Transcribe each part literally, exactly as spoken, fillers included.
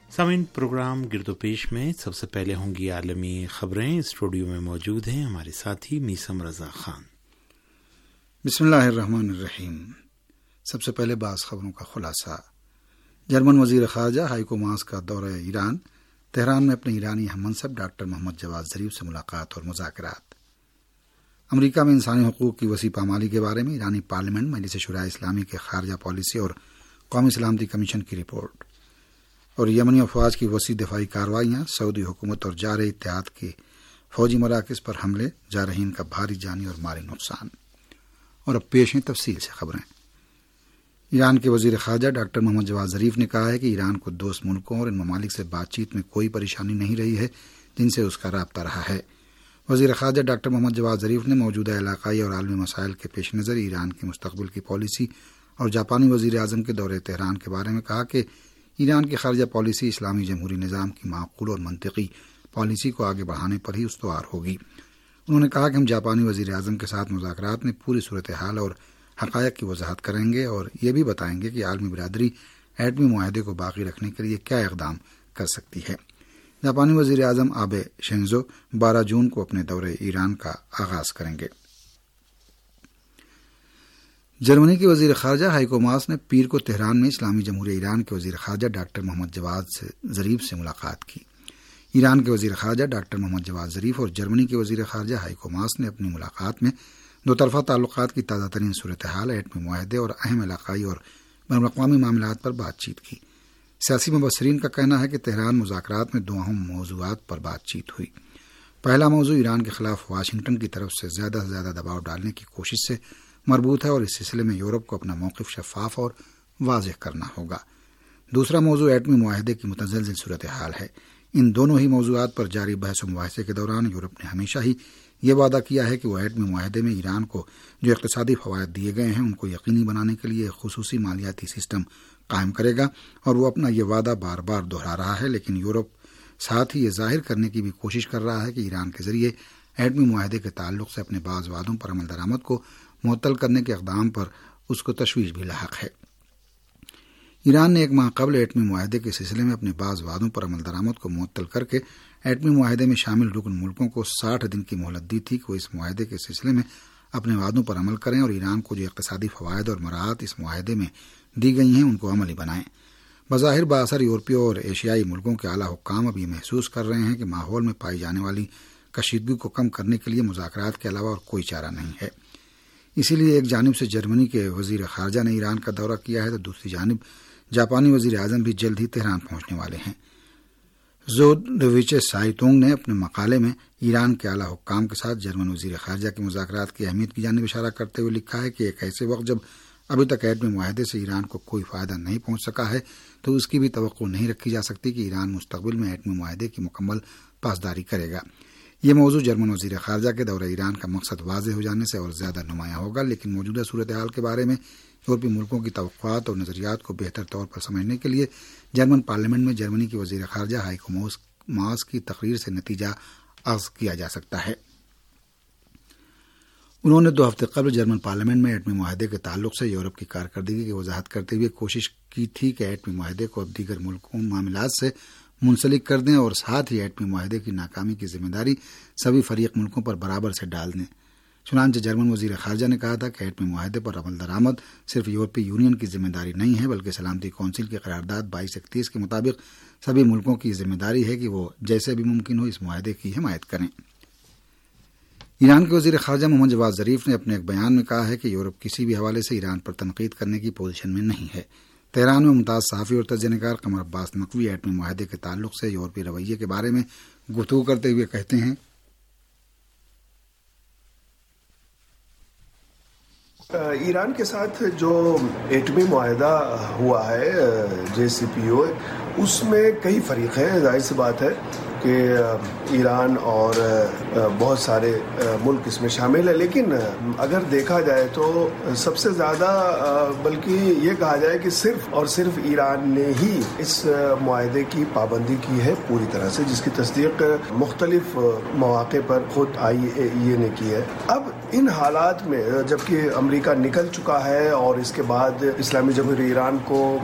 سامعین، پروگرام گرد و پیش میں سب سے پہلے ہوں گی عالمی خبریں۔ اسٹوڈیو میں موجود ہیں ہمارے ساتھی میسم رضا خان۔ بسم اللہ الرحمن الرحیم۔ سب سے پہلے بعض خبروں کا خلاصہ۔ جرمن وزیر خارجہ ہائیکو ماس کا دورہ ایران، تہران میں اپنے ایرانی ہم منصب ڈاکٹر محمد جواد ظریف سے ملاقات اور مذاکرات۔ امریکہ میں انسانی حقوق کی وسیع پامالی کے بارے میں ایرانی پارلیمنٹ مجلس شورائے اسلامی کے خارجہ پالیسی اور قومی سلامتی کمیشن کی رپورٹ، اور یمنی افواج کی وسیع دفاعی کارروائیاں، سعودی حکومت اور جارح اتحاد کے فوجی مراکز پر حملے، جارحین کا بھاری جانی اور مالی نقصان۔ اور اب پیش ہیں تفصیل سے خبریں۔ ایران کے وزیر خارجہ ڈاکٹر محمد جواد ظریف نے کہا ہے کہ ایران کو دوست ملکوں اور ان ممالک سے بات چیت میں کوئی پریشانی نہیں رہی ہے جن سے اس کا رابطہ رہا ہے۔ وزیر خارجہ ڈاکٹر محمد جواد ظریف نے موجودہ علاقائی اور عالمی مسائل کے پیش نظر ایران کے مستقبل کی پالیسی اور جاپانی وزیر اعظم کے دورے تہران کے بارے میں کہا کہ ایران کی خارجہ پالیسی اسلامی جمہوری نظام کی معقول اور منطقی پالیسی کو آگے بڑھانے پر ہی استوار ہوگی۔ انہوں نے کہا کہ ہم جاپانی وزیر اعظم کے ساتھ مذاکرات میں پوری صورتحال اور حقائق کی وضاحت کریں گے اور یہ بھی بتائیں گے کہ عالمی برادری ایٹمی معاہدے کو باقی رکھنے کے لیے کیا اقدام کر سکتی ہے۔ جاپانی وزیر اعظم آبے شنزو بارہ جون کو اپنے دورے ایران کا آغاز کریں گے۔ جرمنی کے وزیر خارجہ ہائیکو ماس نے پیر کو تہران میں اسلامی جمہوریہ ایران کے وزیر خارجہ ڈاکٹر محمد جواد ظریف سے ملاقات کی۔ ایران کے وزیر خارجہ ڈاکٹر محمد جواد ظریف اور جرمنی کے وزیر خارجہ ہائیکو ماس نے اپنی ملاقات میں دو طرفہ تعلقات کی تازہ ترین صورتحال، ایٹمی معاہدے اور اہم علاقائی اور بین الاقوامی معاملات پر بات چیت کی۔ سیاسی مبصرین کا کہنا ہے کہ تہران مذاکرات میں دو اہم موضوعات پر بات چیت ہوئی۔ پہلا موضوع ایران کے خلاف واشنگٹن کی طرف سے زیادہ سے زیادہ دباؤ ڈالنے کی کوشش سے مربوط ہے اور اس سلسلے میں یورپ کو اپنا موقف شفاف اور واضح کرنا ہوگا۔ دوسرا موضوع ایٹمی معاہدے کی متزلزل صورتحال ہے۔ ان دونوں ہی موضوعات پر جاری بحث و مباحثے کے دوران یورپ نے ہمیشہ ہی یہ وعدہ کیا ہے کہ وہ ایٹمی معاہدے میں ایران کو جو اقتصادی فوائد دیے گئے ہیں ان کو یقینی بنانے کے لیے ایک خصوصی مالیاتی سسٹم قائم کرے گا، اور وہ اپنا یہ وعدہ بار بار دہرا رہا ہے، لیکن یورپ ساتھ ہی یہ ظاہر کرنے کی بھی کوشش کر رہا ہے کہ ایران کے ذریعے ایٹمی معاہدے کے تعلق سے اپنے بعض وعدوں پر عمل درآمد کو معطل کرنے کے اقدام پر اس کو تشویش بھی لاحق ہے۔ ایران نے ایک ماہ قبل ایٹمی معاہدے کے سلسلے میں اپنے بعض وعدوں پر عمل درآمد کو معطل کر کے ایٹمی معاہدے میں شامل رکن ملکوں کو ساٹھ دن کی مہلت دی تھی کہ وہ اس معاہدے کے سلسلے میں اپنے وعدوں پر عمل کریں اور ایران کو جو اقتصادی فوائد اور مراعات اس معاہدے میں دی گئی ہیں ان کو عملی بنائیں۔ بظاہر بااثر یورپی اور ایشیائی ملکوں کے اعلیٰ حکام اب یہ محسوس کر رہے ہیں کہ ماحول میں پائی جانے والی کشیدگی کو کم کرنے کے لیے مذاکرات کے علاوہ اور کوئی چارہ نہیں ہے۔ اسی لیے ایک جانب سے جرمنی کے وزیر خارجہ نے ایران کا دورہ کیا ہے تو دوسری جانب جاپانی وزیر اعظم بھی جلد ہی تہران پہنچنے والے ہیں۔ زودویچے سائٹونگ نے اپنے مقالے میں ایران کے اعلیٰ حکام کے ساتھ جرمن وزیر خارجہ کے مذاکرات کی اہمیت کی جانب اشارہ کرتے ہوئے لکھا ہے کہ ایک ایسے وقت جب ابھی تک ایٹمی معاہدے سے ایران کو کوئی فائدہ نہیں پہنچ سکا ہے تو اس کی بھی توقع نہیں رکھی جا سکتی کہ ایران مستقبل میں ایٹمی معاہدے کی مکمل پاسداری کرے گا۔ یہ موضوع جرمن وزیر خارجہ کے دورہ ایران کا مقصد واضح ہو جانے سے اور زیادہ نمایاں ہوگا، لیکن موجودہ صورتحال کے بارے میں یورپی ملکوں کی توقعات اور نظریات کو بہتر طور پر سمجھنے کے لیے جرمن پارلیمنٹ میں جرمنی کے وزیر خارجہ ہائیکو ماس کی تقریر سے نتیجہ اخذ کیا جا سکتا ہے۔ انہوں نے دو ہفتے قبل جرمن پارلیمنٹ میں ایٹمی معاہدے کے تعلق سے یورپ کی کارکردگی کی وضاحت کرتے ہوئے کوشش کی تھی کہ ایٹمی معاہدے کو اب دیگر ملکوں معاملات سے منسلک کر دیں اور ساتھ ہی ایٹمی معاہدے کی ناکامی کی ذمہ داری سبھی فریق ملکوں پر برابر سے ڈال دیں۔ چنانچہ جرمن وزیر خارجہ نے کہا تھا کہ ایٹمی معاہدے پر عمل درآمد صرف یورپی یونین کی ذمہ داری نہیں ہے بلکہ سلامتی کونسل کی قرارداد بائیس اکتیس کے مطابق سبھی ملکوں کی ذمہ داری ہے کہ وہ جیسے بھی ممکن ہو اس معاہدے کی حمایت کریں۔ ایران کے وزیر خارجہ محمد جواد ظریف نے اپنے ایک بیان میں کہا ہے کہ یورپ کسی بھی حوالے سے ایران پر تنقید کرنے کی پوزیشن میں نہیں ہے۔ تہران میں ممتاز صحافی اور تجزیہ نگار قمر عباس نقوی ایٹمی معاہدے کے تعلق سے یورپی رویے کے بارے میں گفتگو کرتے ہوئے کہتے ہیں، ایران کے ساتھ جو ایٹمی معاہدہ ہوا ہے جے سی پی او، اس میں کئی فریق ہیں، ظاہر سی بات ہے کہ ایران اور بہت سارے ملک اس میں شامل ہیں، لیکن اگر دیکھا جائے تو سب سے زیادہ بلکہ یہ کہا جائے کہ صرف اور صرف ایران نے ہی اس معاہدے کی پابندی کی ہے پوری طرح سے، جس کی تصدیق مختلف مواقع پر خود آئی اے ای اے نے کی ہے۔ اب ان حالات میں جبکہ امریکہ نکل چکا ہے اور اس کے بعد اسلامی جمہوریہ ایران کو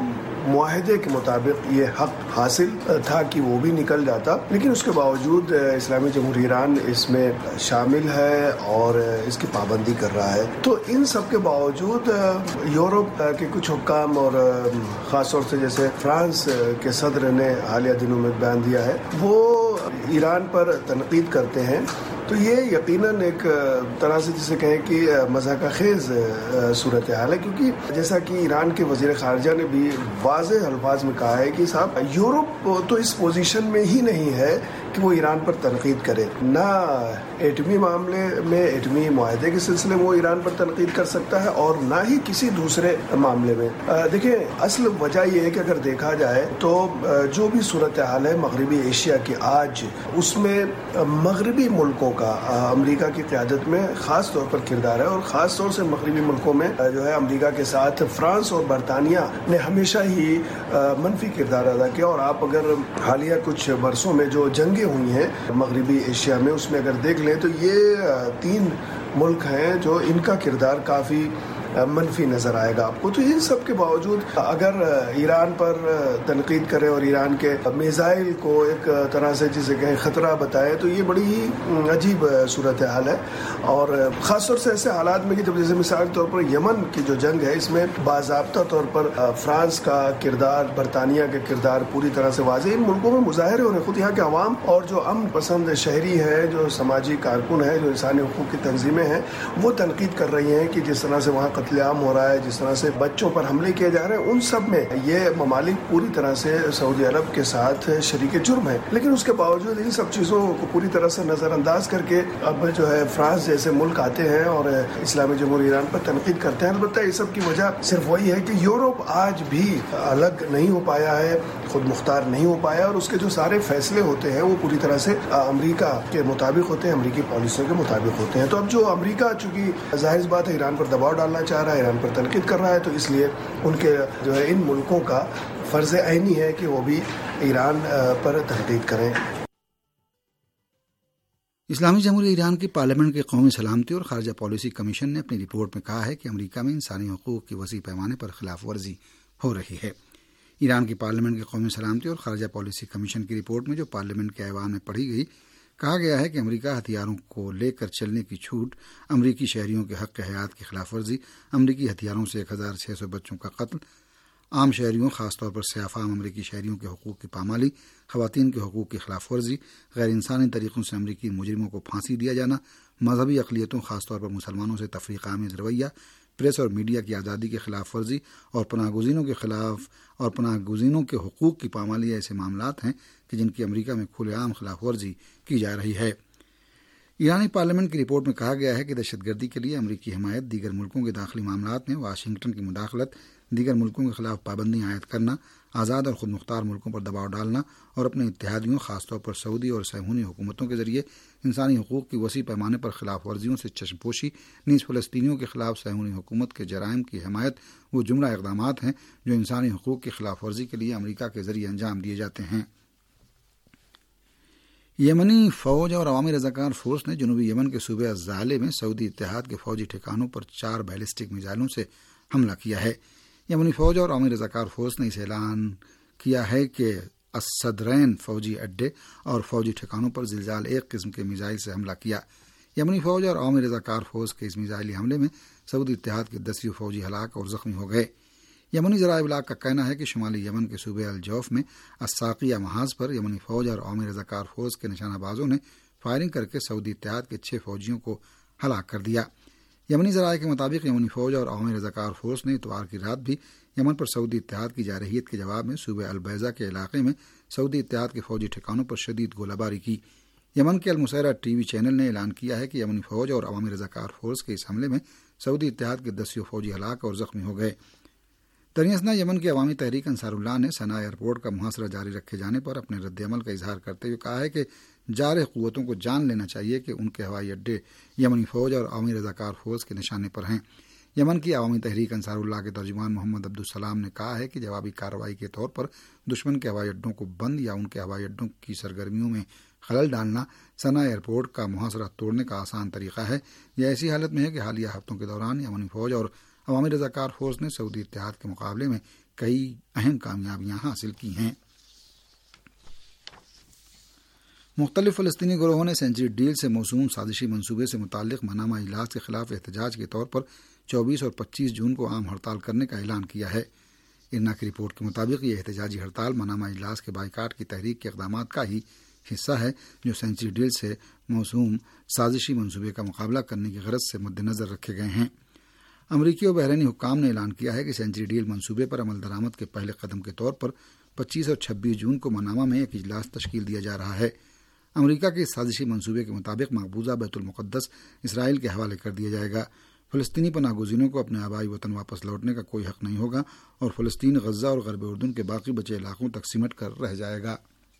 معاہدے کے مطابق یہ حق حاصل تھا کہ وہ بھی نکل جاتا، لیکن اس کے باوجود اسلامی جمہوریہ ایران اس میں شامل ہے اور اس کی پابندی کر رہا ہے۔ تو ان سب کے باوجود یورپ کے کچھ حکام اور خاص طور سے جیسے فرانس کے صدر نے حالیہ دنوں میں بیان دیا ہے، وہ ایران پر تنقید کرتے ہیں۔ تو یہ یقیناً ایک طرح سے جسے کہیں کہ مضحکہ خیز صورتحال ہے، کیونکہ جیسا کہ ایران کے وزیر خارجہ نے بھی واضح الفاظ میں کہا ہے کہ صاحب یورپ تو اس پوزیشن میں ہی نہیں ہے کہ وہ ایران پر تنقید کرے، نہ ایٹمی معاملے میں ایٹمی معاہدے کے سلسلے میں وہ ایران پر تنقید کر سکتا ہے اور نہ ہی کسی دوسرے معاملے میں۔ دیکھیں، اصل وجہ یہ ہے کہ اگر دیکھا جائے تو جو بھی صورتحال ہے مغربی ایشیا کی آج، اس میں مغربی ملکوں کا امریکہ کی قیادت میں خاص طور پر کردار ہے، اور خاص طور سے مغربی ملکوں میں جو ہے امریکہ کے ساتھ فرانس اور برطانیہ نے ہمیشہ ہی منفی کردار ادا کیا۔ اور آپ اگر حالیہ کچھ برسوں میں جو جنگیں ہوئی ہیں مغربی ایشیا میں، اس میں اگر دیکھ لیں تو یہ تین ملک ہیں جو ان کا کردار کافی منفی نظر آئے گا آپ کو۔ تو ان سب کے باوجود اگر ایران پر تنقید کرے اور ایران کے میزائل کو ایک طرح سے جسے کہیں خطرہ بتائے، تو یہ بڑی ہی عجیب صورتحال ہے، اور خاص طور سے ایسے حالات میں کہ جب جیسے مثال کے طور پر یمن کی جو جنگ ہے، اس میں باضابطہ طور پر فرانس کا کردار، برطانیہ کا کردار پوری طرح سے واضح۔ ان ملکوں میں مظاہرے ہو رہے، خود یہاں کے عوام اور جو امن پسند شہری ہیں، جو سماجی کارکن ہیں، جو انسانی حقوق کی تنظیمیں ہیں، وہ تنقید کر رہی ہیں کہ جس طرح سے وہاں قتل عام ہو رہا ہے، جس طرح سے بچوں پر حملے کیے جا رہے ہیں، ان سب میں یہ ممالک پوری طرح سے سعودی عرب کے ساتھ شریک جرم ہے۔ لیکن اس کے باوجود ان سب چیزوں کو پوری طرح سے نظر انداز کر کے اب جو ہے فرانس جیسے ملک آتے ہیں اور اسلامی جمہوریہ ایران پر تنقید کرتے ہیں۔ البتہ یہ سب کی وجہ صرف وہی ہے کہ یورپ آج بھی الگ نہیں ہو پایا ہے، خود مختار نہیں ہو پایا، اور اس کے جو سارے فیصلے ہوتے ہیں وہ پوری طرح سے امریکہ کے مطابق ہوتے ہیں، امریکی پالیسیوں کے مطابق ہوتے ہیں۔ تو اب جو امریکہ چونکہ ظاہر سی بات ہے ایران پر دباؤ ڈالنا چاہ رہا ہے، ایران پر تنقید کر رہا ہے، تو اس لیے ان کے جو ہے ان ملکوں کا فرض عینی ہے کہ وہ بھی ایران پر تنقید کریں۔ اسلامی جمہوریہ ایران کی پارلیمنٹ کے قومی سلامتی اور خارجہ پالیسی کمیشن نے اپنی رپورٹ میں کہا ہے کہ امریکہ میں انسانی حقوق کی وسیع پیمانے پر خلاف ورزی ہو رہی ہے۔ ایران کی پارلیمنٹ کے قومی سلامتی اور خارجہ پالیسی کمیشن کی رپورٹ میں جو پارلیمنٹ کے ایوان میں پڑھی گئی، کہا گیا ہے کہ امریکہ ہتھیاروں کو لے کر چلنے کی چھوٹ، امریکی شہریوں کے حق حیات کی خلاف ورزی، امریکی ہتھیاروں سے ایک ہزار چھ سو بچوں کا قتل، عام شہریوں خاص طور پر سیاہ فام امریکی شہریوں کے حقوق کی پامالی، خواتین کے حقوق کی خلاف ورزی، غیر انسانی طریقوں سے امریکی مجرموں کو پھانسی دیا جانا، مذہبی اقلیتوں خاص طور پر مسلمانوں سے تفریق آمیز رویہ، پریس اور میڈیا کی آزادی کی خلاف ورزی اور پناہ گزینوں کے خلاف اور پناہ گزینوں کے حقوق کی پامالی ایسے معاملات ہیں کہ جن کی امریکہ میں کھلے عام خلاف ورزی کی جا رہی ہے۔ ایرانی پارلیمنٹ کی رپورٹ میں کہا گیا ہے کہ دہشت گردی کے لیے امریکی حمایت، دیگر ملکوں کے داخلی معاملات میں واشنگٹن کی مداخلت، دیگر ملکوں کے خلاف پابندیاں عائد کرنا، آزاد اور خود مختار ملکوں پر دباؤ ڈالنا اور اپنے اتحادیوں خاص طور پر سعودی اور صہیونی حکومتوں کے ذریعے انسانی حقوق کی وسیع پیمانے پر خلاف ورزیوں سے چشم پوشی، نیز فلسطینیوں کے خلاف صہیونی حکومت کے جرائم کی حمایت وہ جملہ اقدامات ہیں جو انسانی حقوق کی خلاف ورزی کے لیے امریکہ کے ذریعے انجام دیے جاتے ہیں۔ یمنی فوج اور عوامی رضاکار فورس نے جنوبی یمن کے صوبے الزعلے میں سعودی اتحاد کے فوجی ٹھکانوں پر چار بیلسٹک میزائلوں سے حملہ کیا ہے۔ یمنی فوج اور عوامی رضاکار فورس نے اس اعلان کیا ہے کہ الصدرین فوجی اڈے اور فوجی ٹھکانوں پر زلزال ایک قسم کے میزائل سے حملہ کیا۔ یمنی فوج اور عوامی رضاکار فورس کے اس میزائلی حملے میں سعودی اتحاد کے دسیوں فوجی ہلاک اور زخمی ہو گئے۔ یمنی ذرائع ابلاغ کا کہنا ہے کہ شمالی یمن کے صوبے الجوف میں الساقیہ محاذ پر یمنی فوج اور عوامی رضاکار فورس کے نشانہ بازوں نے فائرنگ کر کے سعودی اتحاد کے چھ فوجیوں کو ہلاک کر دیا۔ یمنی ذرائع کے مطابق یمنی فوج اور عوامی رضاکار فورس نے اتوار کی رات بھی یمن پر سعودی اتحاد کی جارحیت کے جواب میں صوبے البیضہ کے علاقے میں سعودی اتحاد کے فوجی ٹھکانوں پر شدید گولہ باری کی۔ یمن کے المسیرہ ٹی وی چینل نے اعلان کیا ہے کہ یمنی فوج اور عوامی رضاکار فورس کے اس حملے میں سعودی اتحاد کے دسیوں فوجی ہلاک اور زخمی ہو گئے۔ درمیان یمن کی عوامی تحریک انصار اللہ نے صنعاء ایئرپورٹ کا محاصرہ جاری رکھے جانے پر اپنے رد عمل کا اظہار کرتے ہوئے کہا ہے کہ جارح قوتوں کو جان لینا چاہیے کہ ان کے ہوائی اڈے یمنی فوج اور عوامی رضاکار فورس کے نشانے پر ہیں۔ یمن کی عوامی تحریک انصار اللہ کے ترجمان محمد عبدالسلام نے کہا ہے کہ جوابی کارروائی کے طور پر دشمن کے ہوائی اڈوں کو بند یا ان کے ہوائی اڈوں کی سرگرمیوں میں خلل ڈالنا صنعاء ایئرپورٹ کا محاصرہ توڑنے کا آسان طریقہ ہے۔ یہ ایسی حالت میں ہے کہ حالیہ ہفتوں کے دوران یمنی فوج اور عوامی رضاکار فورس نے سعودی اتحاد کے مقابلے میں کئی اہم کامیابیاں حاصل کی ہیں۔ مختلف فلسطینی گروہوں نے سینچری ڈیل سے موسوم سازشی منصوبے سے متعلق منامہ اجلاس کے خلاف احتجاج کے طور پر چوبیس اور پچیس جون کو عام ہڑتال کرنے کا اعلان کیا ہے۔ ارنا کی رپورٹ کے مطابق یہ احتجاجی ہڑتال منامہ اجلاس کے بائیکاٹ کی تحریک کے اقدامات کا ہی حصہ ہے جو سینچری ڈیل سے موسوم سازشی منصوبے کا مقابلہ کرنے کی غرض سے مد نظر رکھے گئے ہیں۔ امریکی اور بحرینی حکام نے اعلان کیا ہے کہ سینچری ڈیل منصوبے پر عمل درآمد کے پہلے قدم کے طور پر پچیس اور چھبیس جون کو منامہ میں ایک اجلاس تشکیل دیا جا رہا ہے۔ امریکہ کے اس سازشی منصوبے کے مطابق مقبوضہ بیت المقدس اسرائیل کے حوالے کر دیا جائے گا۔ فلسطینی پناہ گزینوں کو اپنے آبائی وطن واپس لوٹنے کا کوئی حق نہیں ہوگا اور فلسطین غزہ اور غرب اردن کے باقی بچے علاقوں تک سمٹ کر رہ جائے گا۔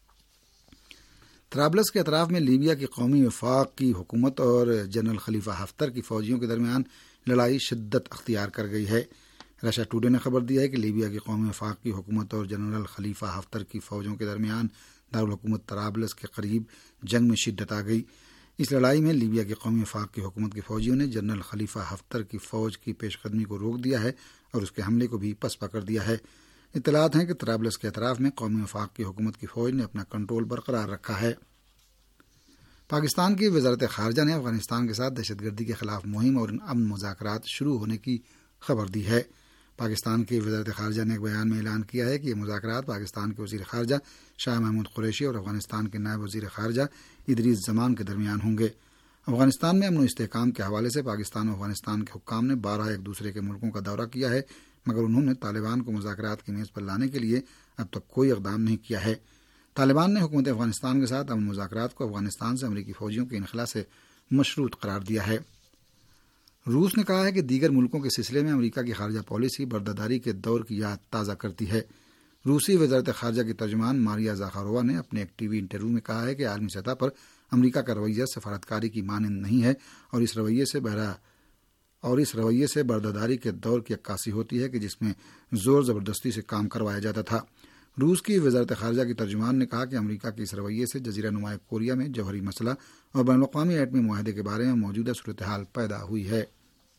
طرابلس کے اطراف میں لیبیا کی قومی وفاق کی حکومت اور جنرل خلیفہ حفتر کی فوجیوں کے درمیان لڑائی شدت اختیار کر گئی ہے۔ رشا ٹوڈے نے خبر دی ہے کہ لیبیا کی قومی وفاق کی حکومت اور جنرل خلیفہ حفتر کی فوجوں کے درمیان دارالحکومت طرابلس کے قریب جنگ میں شدت آ گئی۔ اس لڑائی میں لیبیا کی قومی وفاق کی حکومت کی فوجیوں نے جنرل خلیفہ حفتر کی فوج کی پیش قدمی کو روک دیا ہے اور اس کے حملے کو بھی پسپا کر دیا ہے۔ اطلاعات ہیں کہ طرابلس کے اطراف میں قومی وفاق کی حکومت کی فوج نے اپنا کنٹرول برقرار رکھا ہے۔ پاکستان کی وزارت خارجہ نے افغانستان کے ساتھ دہشت گردی کے خلاف مہم اور امن مذاکرات شروع ہونے کی خبر دی ہے۔ پاکستان کی وزارت خارجہ نے ایک بیان میں اعلان کیا ہے کہ یہ مذاکرات پاکستان کے وزیر خارجہ شاہ محمود قریشی اور افغانستان کے نائب وزیر خارجہ ادریس زمان کے درمیان ہوں گے۔ افغانستان میں امن و استحکام کے حوالے سے پاکستان اور افغانستان کے حکام نے بارہ ایک دوسرے کے ملکوں کا دورہ کیا ہے، مگر انہوں نے طالبان کو مذاکرات کی میز پر لانے کے لیے اب تک کوئی اقدام نہیں کیا ہے۔ طالبان نے حکومت افغانستان کے ساتھ امن مذاکرات کو افغانستان سے امریکی فوجیوں کے انخلا سے مشروط قرار دیا ہے۔ روس نے کہا ہے کہ دیگر ملکوں کے سلسلے میں امریکہ کی خارجہ پالیسی برداداری کے دور کی یاد تازہ کرتی ہے۔ روسی وزارت خارجہ کی ترجمان ماریا زاخارووا نے اپنے ایک ٹی وی انٹرویو میں کہا ہے کہ عالمی سطح پر امریکہ کا رویہ سفارتکاری کی مانند نہیں ہے اور اس رویے سے بہرا اور اس رویے سے برداداری کے دور کی عکاسی ہوتی ہے کہ جس میں زور زبردستی سے کام کروایا جاتا تھا۔ روس کی وزارت خارجہ کی ترجمان نے کہا کہ امریکہ کے اس رویے سے جزیرہ نما کوریا میں جوہری مسئلہ اور بین الاقوامی ایٹمی معاہدے کے بارے میں موجودہ صورتحال پیدا ہوئی ہے۔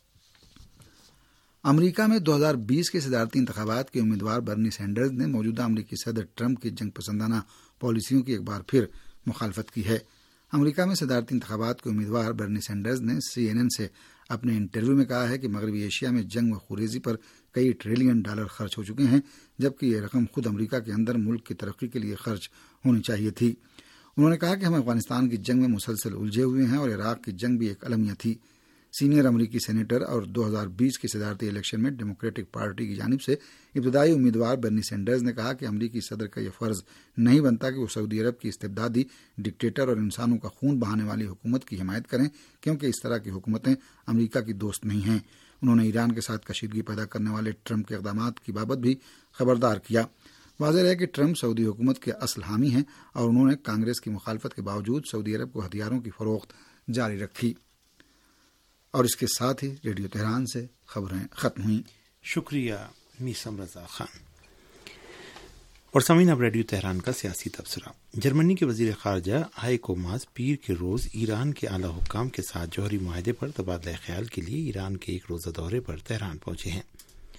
امریکہ میں دو ہزار بیس کے صدارتی انتخابات کے امیدوار برنی سینڈرز نے موجودہ امریکی صدر ٹرمپ کی جنگ پسندانہ پالیسیوں کی ایک بار پھر مخالفت کی ہے۔ امریکہ میں صدارتی انتخابات کے امیدوار برنی سینڈرز نے سی این این سے اپنے انٹرویو میں کہا ہے کہ مغربی ایشیا میں جنگ و خوریزی پر کئی ٹریلین ڈالر خرچ ہو چکے ہیں، جبکہ یہ رقم خود امریکہ کے اندر ملک کی ترقی کے لیے خرچ ہونی چاہیے تھی۔ انہوں نے کہا کہ ہم افغانستان کی جنگ میں مسلسل الجھے ہوئے ہیں اور عراق کی جنگ بھی ایک المیہ تھی۔ سینئر امریکی سینیٹر اور دو ہزار بیس کی صدارتی الیکشن میں ڈیموکریٹک پارٹی کی جانب سے ابتدائی امیدوار برنی سینڈرز نے کہا کہ امریکی صدر کا یہ فرض نہیں بنتا کہ وہ سعودی عرب کی استبدادی ڈکٹیٹر اور انسانوں کا خون بہانے والی حکومت کی حمایت کریں، کیونکہ اس طرح کی حکومتیں امریکہ کی دوست نہیں ہیں۔ انہوں نے ایران کے ساتھ کشیدگی پیدا کرنے والے ٹرمپ کے اقدامات کی بابت بھی خبردار کیا۔ واضح ہے کہ ٹرمپ سعودی حکومت کے اصل حامی ہیں اور انہوں نے کانگریس کی مخالفت کے باوجود سعودی عرب کو ہتھیاروں کی فروخت جاری رکھی۔ اور اس کے ساتھ ہی ریڈیو تہران سے خبریں ختم ہوئیں۔ شکریہ میسم رضا خان۔ اور سامعین اب ریڈیو تہران کا سیاسی تبصرہ۔ جرمنی کے وزیر خارجہ ہائیکو ماس پیر کے روز ایران کے اعلیٰ حکام کے ساتھ جوہری معاہدے پر تبادلہ خیال کے لیے ایران کے ایک روزہ دورے پر تہران پہنچے ہیں۔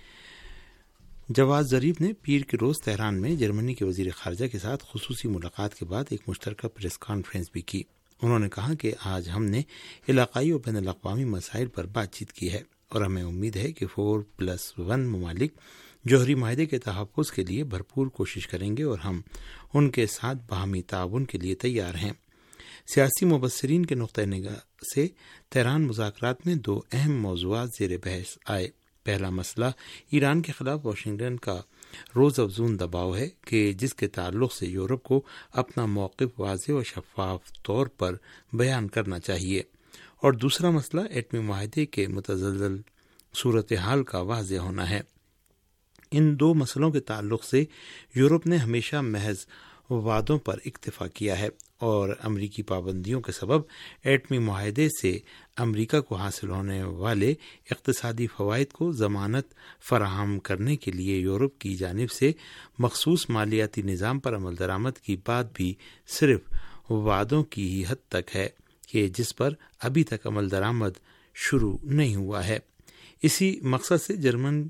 جواد ظریف نے پیر کے روز تہران میں جرمنی کے وزیر خارجہ کے ساتھ خصوصی ملاقات کے بعد ایک مشترکہ پریس کانفرنس بھی کی۔ انہوں نے کہا کہ آج ہم نے علاقائی اور بین الاقوامی مسائل پر بات چیت کی ہے اور ہمیں امید ہے کہ فور پلس ون ممالک جوہری معاہدے کے تحفظ کے لیے بھرپور کوشش کریں گے اور ہم ان کے ساتھ باہمی تعاون کے لیے تیار ہیں۔ سیاسی مبصرین کے نقطۂ نگاہ سے تہران مذاکرات میں دو اہم موضوعات زیر بحث آئے۔ پہلا مسئلہ ایران کے خلاف واشنگٹن کا روز افزون دباؤ ہے کہ جس کے تعلق سے یورپ کو اپنا موقف واضح اور شفاف طور پر بیان کرنا چاہیے، اور دوسرا مسئلہ ایٹمی معاہدے کے متزلزل صورتحال کا واضح ہونا ہے۔ ان دو مسئلوں کے تعلق سے یورپ نے ہمیشہ محض وعدوں پر اکتفا کیا ہے اور امریکی پابندیوں کے سبب ایٹمی معاہدے سے امریکہ کو حاصل ہونے والے اقتصادی فوائد کو ضمانت فراہم کرنے کے لیے یورپ کی جانب سے مخصوص مالیاتی نظام پر عمل درآمد کی بات بھی صرف وعدوں کی ہی حد تک ہے کہ جس پر ابھی تک عمل درآمد شروع نہیں ہوا ہے۔ اسی مقصد سے جرمن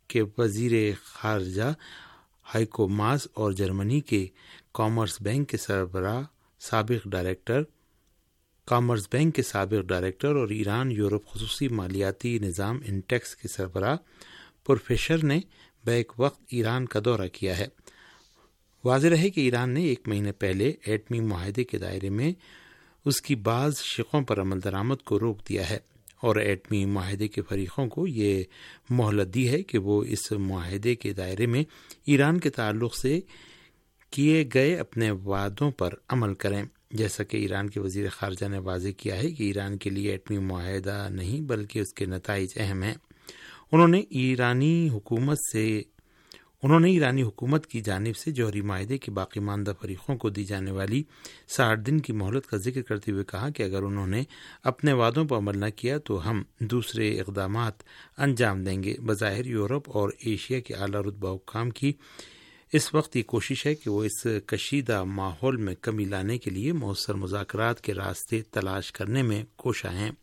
کے وزیر خارجہ ہائیکو ماس اور جرمنی کے کامرس بینک کے سربراہ سابق ڈائریکٹر کامرس بینک کے سابق ڈائریکٹر اور ایران یورپ خصوصی مالیاتی نظام انٹیکس کے سربراہ پروفیسر نے بیک وقت ایران کا دورہ کیا ہے۔ واضح رہے کہ ایران نے ایک مہینے پہلے ایٹمی معاہدے کے دائرے میں اس کی بعض شقوں پر عمل درآمد کو روک دیا ہے اور ایٹمی معاہدے کے فریقوں کو یہ مہلت دی ہے کہ وہ اس معاہدے کے دائرے میں ایران کے تعلق سے کیے گئے اپنے وعدوں پر عمل کریں، جیسا کہ ایران کے وزیر خارجہ نے واضح کیا ہے کہ ایران کے لیے ایٹمی معاہدہ نہیں بلکہ اس کے نتائج اہم ہیں۔ انہوں نے ایرانی حکومت سے انہوں نے ایرانی حکومت کی جانب سے جوہری معاہدے کے باقی ماندہ فریقوں کو دی جانے والی ساٹھ دن کی مہلت کا ذکر کرتے ہوئے کہا کہ اگر انہوں نے اپنے وعدوں پر عمل نہ کیا تو ہم دوسرے اقدامات انجام دیں گے۔ بظاہر یورپ اور ایشیا کے اعلیٰ رتبہ حکام کی اس وقت یہ کوشش ہے کہ وہ اس کشیدہ ماحول میں کمی لانے کے لیے مؤثر مذاکرات کے راستے تلاش کرنے میں کوشاں ہیں۔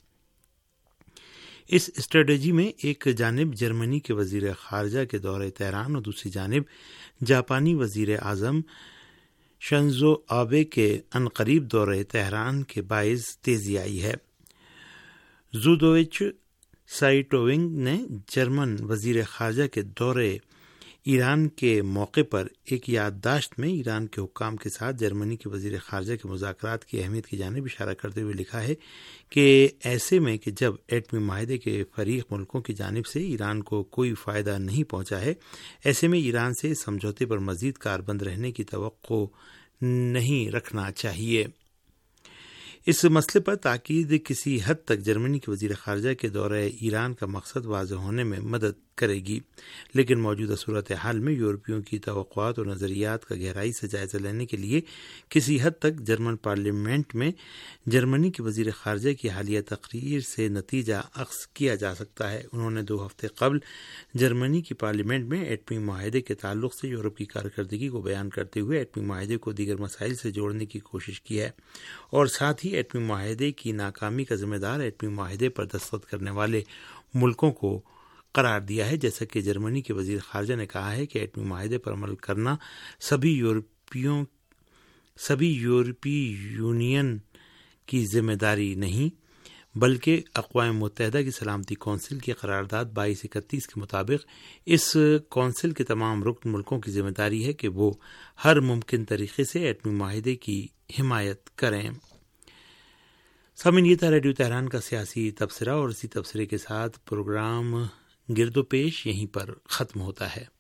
اس اسٹریٹجی میں ایک جانب جرمنی کے وزیر خارجہ کے دورہ تہران اور دوسری جانب جاپانی وزیر اعظم شنزو آبے کے عنقریب دورہ تہران کے باعث تیزی آئی ہے۔ زوڈویچ سائٹوونگ نے جرمن وزیر خارجہ کے دورے ایران کے موقع پر ایک یادداشت میں ایران کے حکام کے ساتھ جرمنی کے وزیر خارجہ کے مذاکرات کی اہمیت کی جانب اشارہ کرتے ہوئے لکھا ہے کہ ایسے میں کہ جب ایٹمی معاہدے کے فریق ملکوں کی جانب سے ایران کو کوئی فائدہ نہیں پہنچا ہے، ایسے میں ایران سے سمجھوتے پر مزید کاربند رہنے کی توقع نہیں رکھنا چاہیے۔ اس مسئلے پر تاکید کسی حد تک جرمنی کے وزیر خارجہ کے دورہ ایران کا مقصد واضح ہونے میں مدد کرے گی، لیکن موجودہ صورتحال میں یورپیوں کی توقعات اور نظریات کا گہرائی سے جائزہ لینے کے لیے کسی حد تک جرمن پارلیمنٹ میں جرمنی کے وزیر خارجہ کی حالیہ تقریر سے نتیجہ اخذ کیا جا سکتا ہے۔ انہوں نے دو ہفتے قبل جرمنی کی پارلیمنٹ میں ایٹمی معاہدے کے تعلق سے یورپ کی کارکردگی کو بیان کرتے ہوئے ایٹمی معاہدے کو دیگر مسائل سے جوڑنے کی کوشش کی ہے اور ساتھ ہی ایٹمی معاہدے کی ناکامی کا ذمہ دار ایٹمی معاہدے پر دستخط کرنے والے ملکوں کو قرار دیا ہے، جیسا کہ جرمنی کے وزیر خارجہ نے کہا ہے کہ ایٹمی معاہدے پر عمل کرنا سبھی یورپیوں سبھی یورپی یونین کی ذمہ داری نہیں بلکہ اقوام متحدہ کی سلامتی کونسل کی قرارداد بائیس اکتیس کے مطابق اس کونسل کے تمام رکن ملکوں کی ذمہ داری ہے کہ وہ ہر ممکن طریقے سے ایٹمی معاہدے کی حمایت کریں۔ سامعین، یہ تھا ریڈیو تہران کا سیاسی تبصرہ اور اسی تبصرے کے ساتھ پروگرام گرد و پیش یہیں پر ختم ہوتا ہے۔